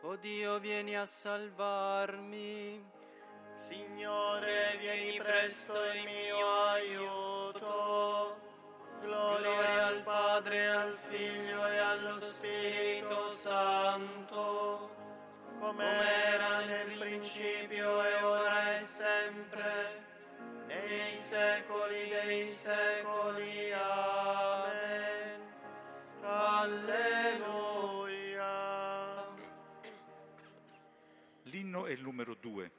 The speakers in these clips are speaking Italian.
O Dio, vieni a salvarmi. Signore, vieni presto in mio aiuto. Gloria al Padre, al Figlio e allo Spirito Santo, come era nel principio e ora e sempre, nei secoli dei secoli. Amen. Alleluia. L'inno è il numero 2.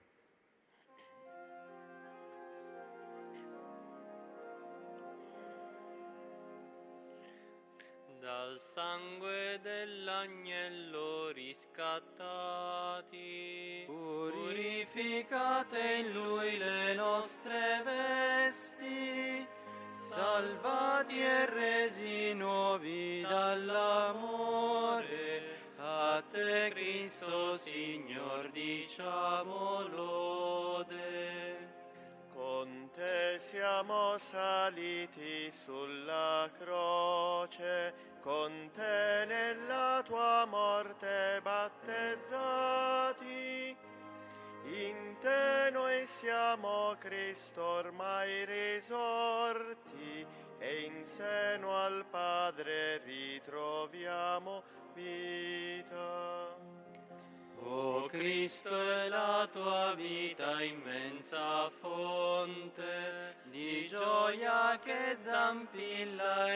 Dal sangue dell'agnello riscattati, Purificate in Lui le nostre vesti, salvati e resi nuovi dall'amore. A te, Cristo, Signor, diciamo lode. Con te siamo saliti sulla croce, con te nella tua morte battezzati. In te noi siamo Cristo ormai risorti, e in seno al Padre ritroviamo vita. O Cristo, è la tua vita immensa fonte di gioia che zampilla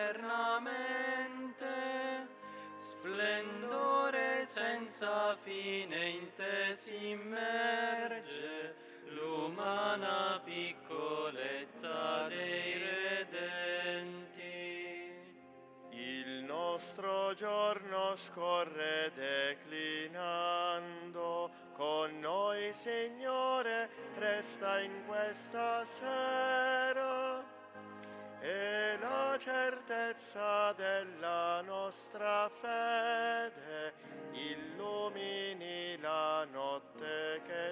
eternamente. Splendore senza fine in te si immerge, l'umana piccolezza dei redenti. Il nostro giorno scorre declinando, con noi, Signore, resta in questa sera, e la certezza della nostra fede illumini la notte che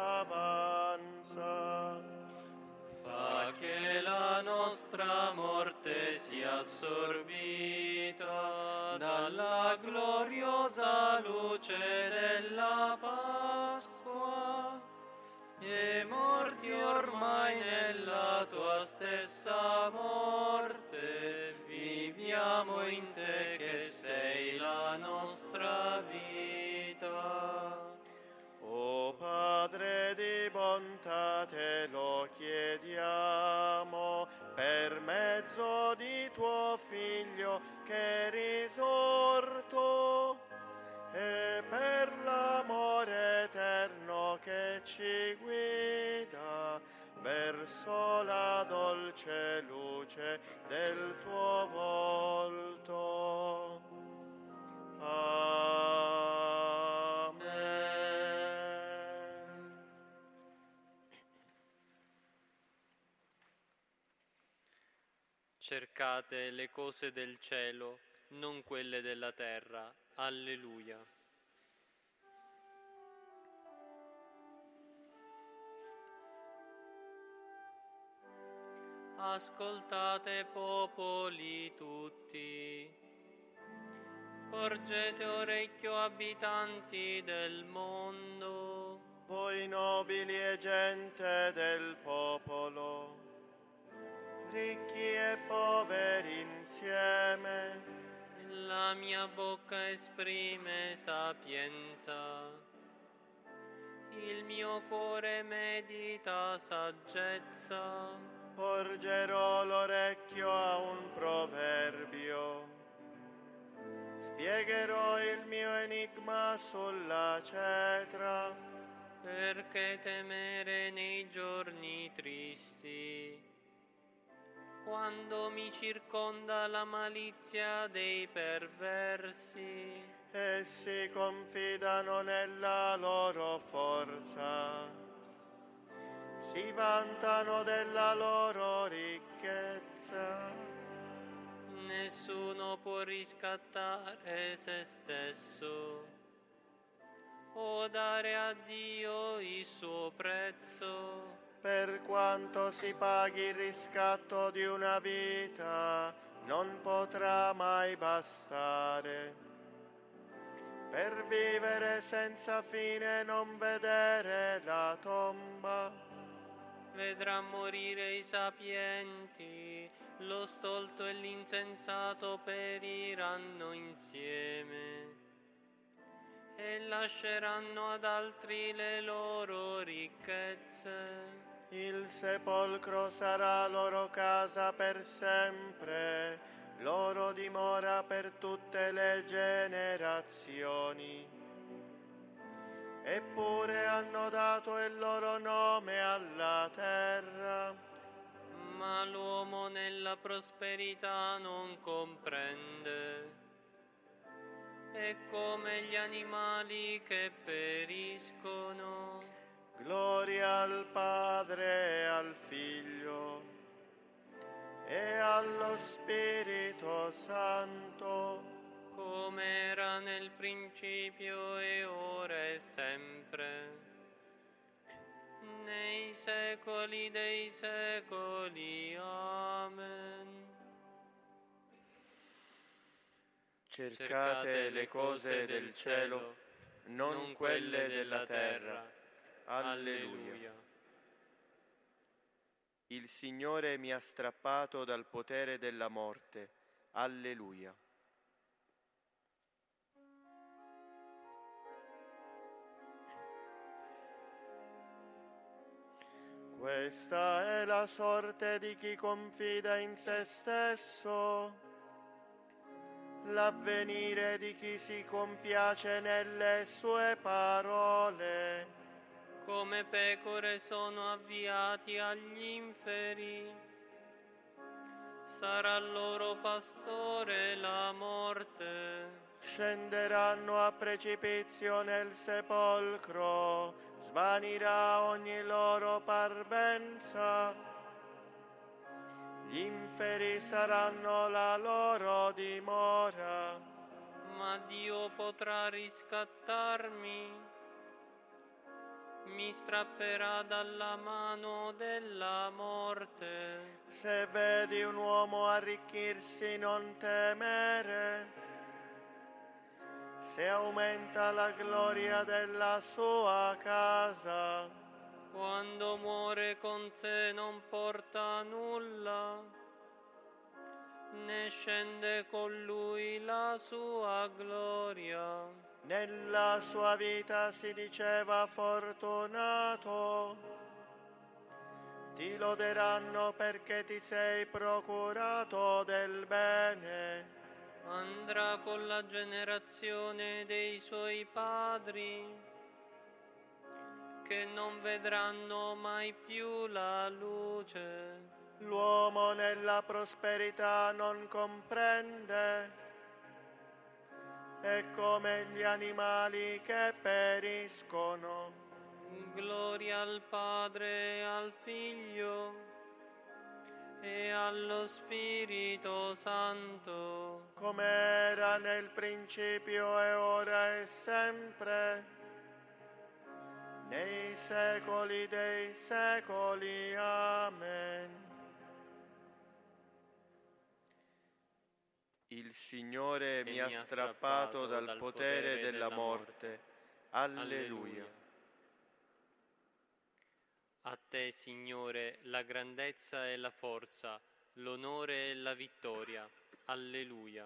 s'avanza. Fa che la nostra morte sia assorbita dalla gloriosa luce della Pasqua, e morti ormai nella tua stessa morte, viviamo in te che sei la nostra vita. O Padre di bontà, te lo chiediamo, per mezzo di tuo Figlio che è risorto, e per l'amore eterno che ci guida verso la dolce luce del tuo volto. Amen. cercate le cose del cielo, non quelle della terra. Alleluia. Ascoltate, popoli tutti, porgete orecchio, abitanti del mondo. Voi nobili e gente del popolo, ricchi e poveri insieme, La mia bocca esprime sapienza, il mio cuore medita saggezza. porgerò l'orecchio a un proverbio, spiegherò il mio enigma sulla cetra. Perché temere nei giorni tristi, quando mi circonda la malizia dei perversi? Essi confidano nella loro forza, si vantano della loro ricchezza. Nessuno può riscattare se stesso o dare a Dio il suo prezzo. Per quanto si paghi il riscatto di una vita, non potrà mai bastare. per vivere senza fine e non vedere la tomba. Vedrà morire i sapienti, lo stolto e l'insensato periranno insieme e lasceranno ad altri le loro ricchezze. Il sepolcro sarà loro casa per sempre, loro dimora per tutte le generazioni. Eppure hanno dato il loro nome alla terra. Ma l'uomo nella prosperità non comprende. È come gli animali che periscono. Gloria al Padre e al Figlio e allo Spirito Santo, Come era nel principio e ora e sempre, nei secoli dei secoli. Amen. cercate le cose del cielo, non quelle della terra. Alleluia. Il Signore mi ha strappato dal potere della morte. Alleluia. Questa è la sorte di chi confida in se stesso, l'avvenire di chi si compiace nelle sue parole. Come pecore sono avviati agli inferi, sarà loro pastore la morte. Scenderanno a precipizio nel sepolcro, svanirà ogni loro parvenza. Gli inferi saranno la loro dimora. Ma Dio potrà riscattarmi, mi strapperà dalla mano della morte. Se vedi un uomo arricchirsi, non temere. Se aumenta la gloria della sua casa. Quando muore con sé non porta nulla, né scende con lui la sua gloria. Nella sua vita si diceva fortunato. Ti loderanno perché ti sei procurato del bene. Andrà con la generazione dei suoi padri, che non vedranno mai più la luce. L'uomo nella prosperità non comprende. È come gli animali che periscono. Gloria al Padre e al Figlio e allo Spirito Santo, Come era nel principio e ora e sempre, nei secoli dei secoli. Amen. Il Signore mi ha strappato dal potere della morte. Alleluia. A te, Signore, la grandezza e la forza, l'onore e la vittoria. Alleluia.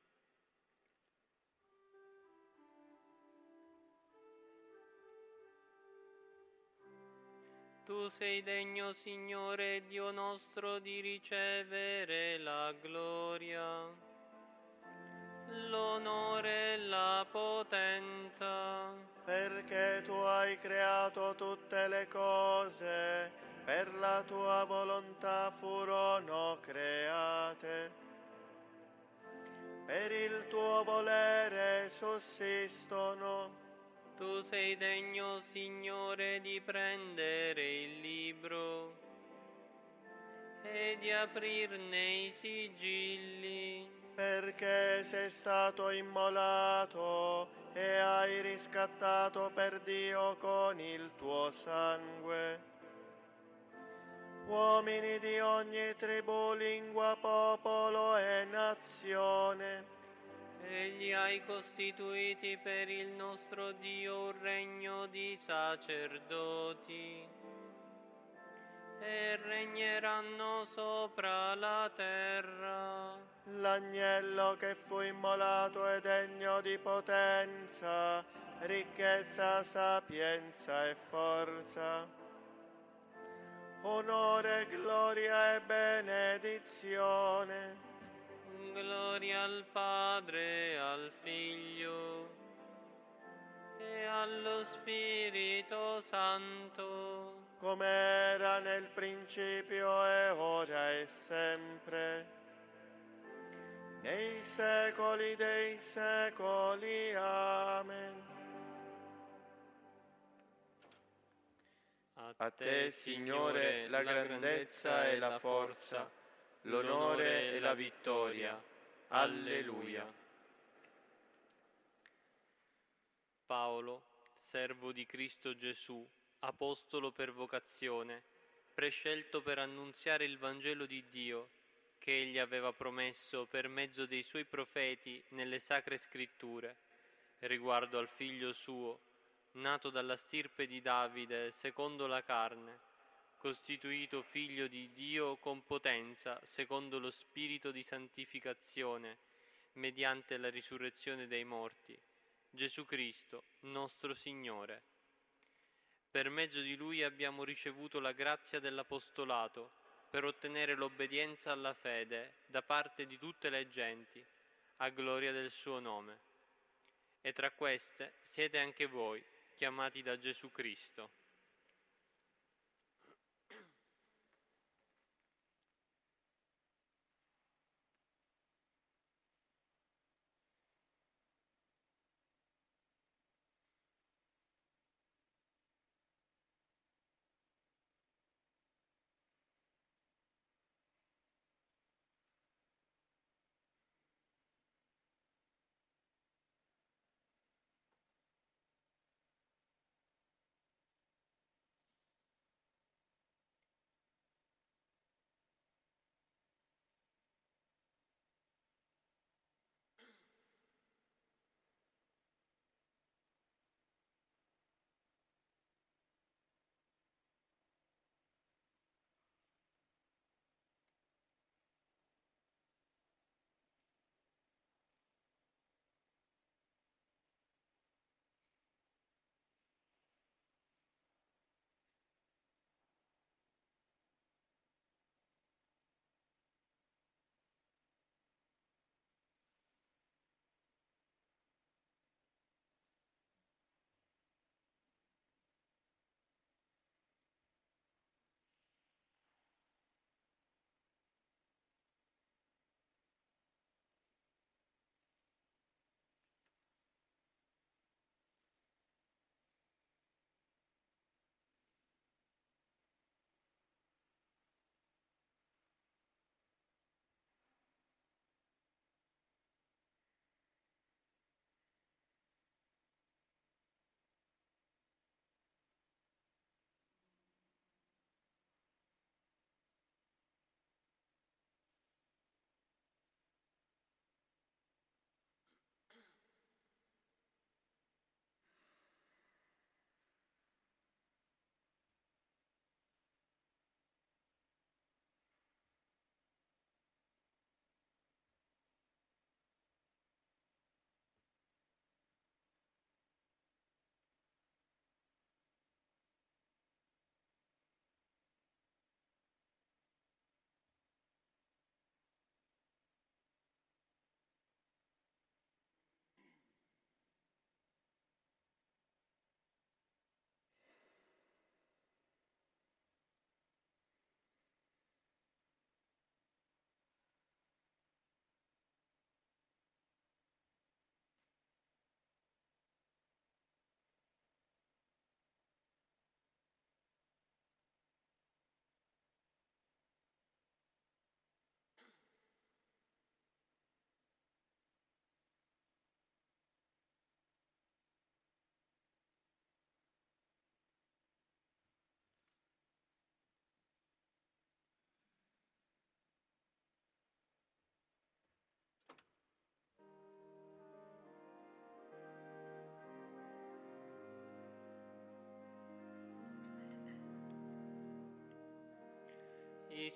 Tu sei degno, Signore Dio nostro, di ricevere la gloria, l'onore e la potenza. Perché tu hai creato tutte le cose, per la tua volontà furono create. Per il tuo volere sussistono. Tu sei degno, Signore, di prendere il libro e di aprirne i sigilli. Perché sei stato immolato e hai riscattato per Dio con il tuo sangue uomini di ogni tribù, lingua, popolo e nazione. e li hai costituiti per il nostro Dio un regno di sacerdoti, e regneranno sopra la terra. L'agnello che fu immolato è degno di potenza, ricchezza, sapienza e forza, onore, gloria e benedizione. Gloria al Padre, al Figlio e allo Spirito Santo, Come era nel principio e ora e sempre, nei secoli dei secoli. Amen. A te, Signore, la grandezza e la forza, l'onore e la vittoria. Alleluia. Paolo, servo di Cristo Gesù, apostolo per vocazione, prescelto per annunziare il Vangelo di Dio, che egli aveva promesso per mezzo dei suoi profeti nelle sacre scritture, riguardo al figlio suo, nato dalla stirpe di Davide secondo la carne, costituito figlio di Dio con potenza secondo lo spirito di santificazione, mediante la risurrezione dei morti, Gesù Cristo, nostro Signore. Per mezzo di Lui abbiamo ricevuto la grazia dell'apostolato per ottenere l'obbedienza alla fede da parte di tutte le genti, a gloria del suo nome. E tra queste siete anche voi, chiamati da Gesù Cristo.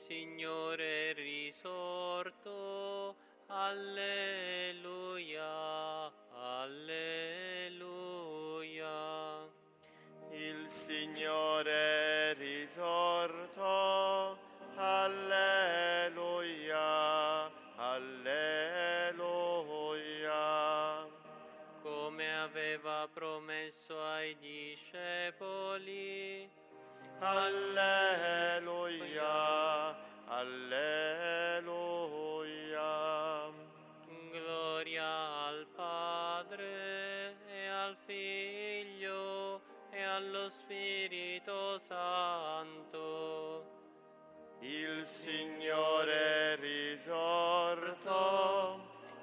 Signore è risorto, alleluia, alleluia. Il Signore è risorto, alleluia, alleluia. Come aveva promesso ai discepoli, Alleluia, alleluia. gloria al Padre e al Figlio e allo Spirito Santo. Il Signore è risorto,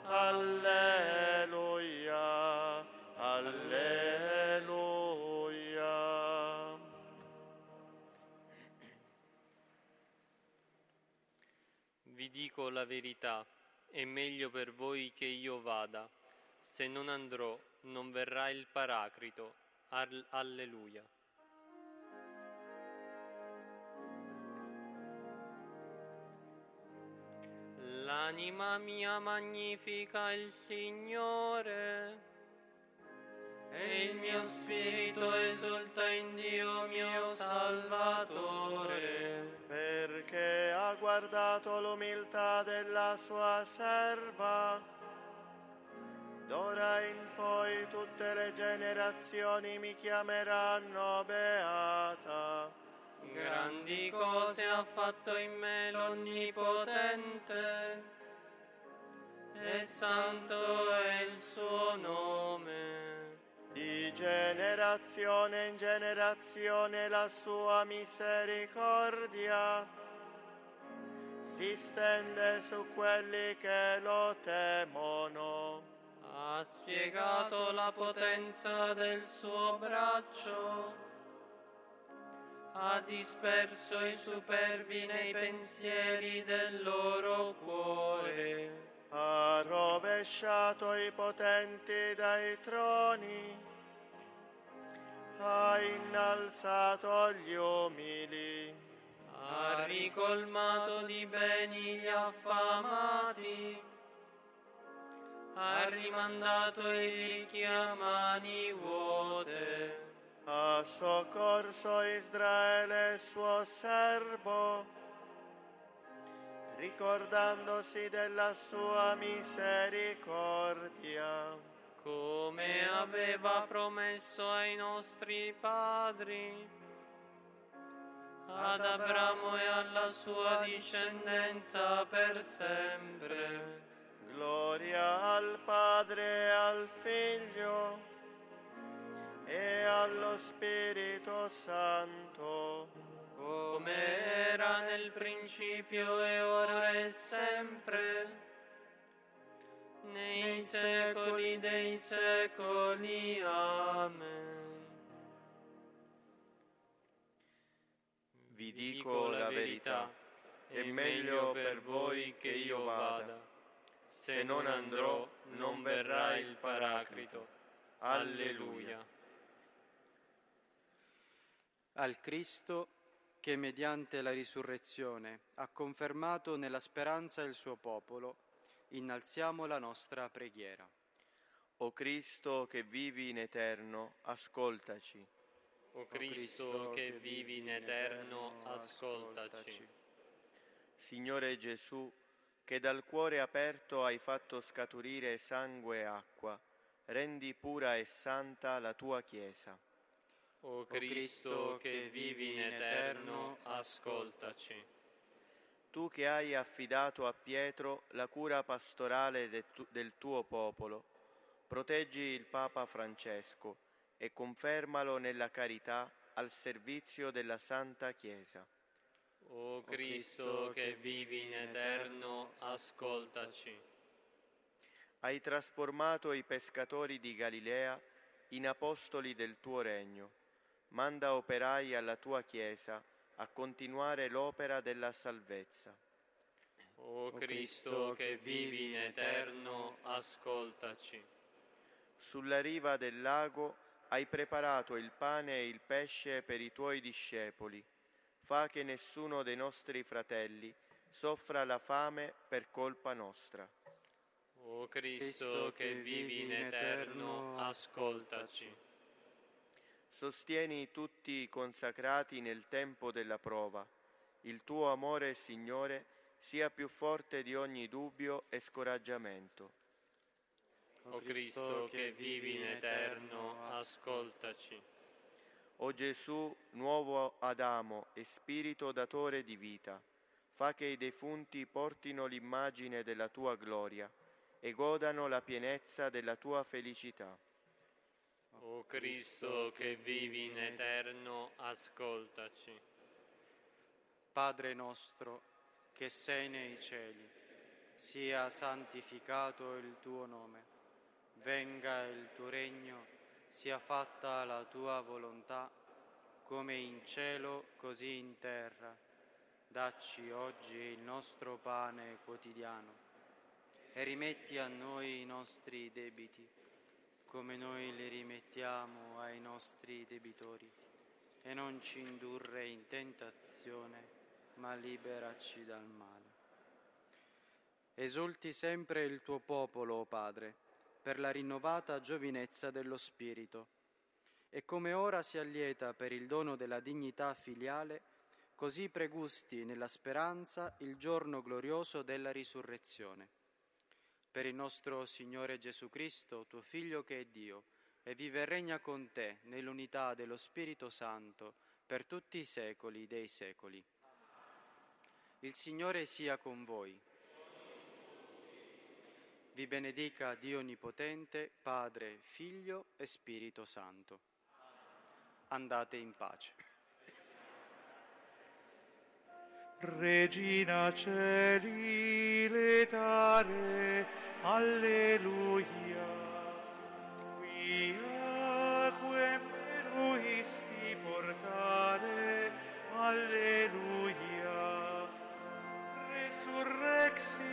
alleluia, alleluia. Vi dico la verità, è meglio per voi che io vada. Se non andrò, non verrà il Paraclito. Alleluia. L'anima mia magnifica il Signore, E il mio spirito esulta in Dio mio Salvatore, Perché ha guardato l'umiltà della sua serva. D'ora in poi tutte le generazioni mi chiameranno beata. grandi cose ha fatto in me l'Onnipotente, e santo è il suo nome. Di generazione in generazione la sua misericordia si stende su quelli che lo temono. Ha spiegato la potenza del suo braccio, ha disperso i superbi nei pensieri del loro cuore. Ha rovesciato i potenti dai troni, ha innalzato gli umili, Ha ricolmato di beni gli affamati, ha rimandato i ricchi a mani vuote. ha soccorso Israele suo servo, ricordandosi della sua misericordia. come aveva promesso ai nostri padri, Ad Abramo e alla sua discendenza per sempre. Gloria al Padre e al Figlio e allo Spirito Santo, Come era nel principio e ora e sempre, nei secoli dei secoli. Amen. Vi dico la verità, è meglio per voi che io vada. Se non andrò, non verrà il Paraclito. Alleluia. Al Cristo che mediante la risurrezione ha confermato nella speranza il suo popolo, innalziamo la nostra preghiera. O Cristo che vivi in eterno, ascoltaci. o Cristo che vivi in eterno, ascoltaci. Signore Gesù, che dal cuore aperto hai fatto scaturire sangue e acqua, rendi pura e santa la tua Chiesa. O Cristo che vivi in eterno, ascoltaci. Tu che hai affidato a Pietro la cura pastorale del tuo popolo, proteggi il Papa Francesco e confermalo nella carità al servizio della Santa Chiesa. O Cristo che vivi in eterno, ascoltaci. Hai trasformato i pescatori di Galilea in apostoli del tuo regno. Manda operai alla tua Chiesa a continuare l'opera della salvezza. O Cristo che vivi in eterno, ascoltaci. Sulla riva del lago hai preparato il pane e il pesce per i tuoi discepoli. fa che nessuno dei nostri fratelli soffra la fame per colpa nostra. O Cristo che vivi in eterno, ascoltaci. Sostieni tutti i consacrati nel tempo della prova. Il tuo amore, Signore, sia più forte di ogni dubbio e scoraggiamento. O Cristo che vivi in eterno, ascoltaci. O Gesù, nuovo Adamo e Spirito datore di vita, fa che i defunti portino l'immagine della tua gloria e godano la pienezza della tua felicità. O Cristo che vivi in eterno, ascoltaci. Padre nostro, che sei nei cieli, sia santificato il tuo nome. Venga il tuo regno, sia fatta la tua volontà, come in cielo così in terra. Dacci oggi il nostro pane quotidiano e rimetti a noi i nostri debiti, come noi li rimettiamo ai nostri debitori. E non ci indurre in tentazione, ma liberaci dal male. Esulti sempre il tuo popolo, o Padre, per la rinnovata giovinezza dello Spirito, e come ora si allieta per il dono della dignità filiale, così pregusti nella speranza il giorno glorioso della risurrezione. Per il nostro Signore Gesù Cristo, tuo Figlio che è Dio, e vive e regna con te nell'unità dello Spirito Santo per tutti i secoli dei secoli. Il Signore sia con voi. Vi benedica Dio Onnipotente, Padre, Figlio e Spirito Santo. Andate in pace. Regina Celi letare, alleluia. Quia quem eruisti portare, alleluia. Resurrexit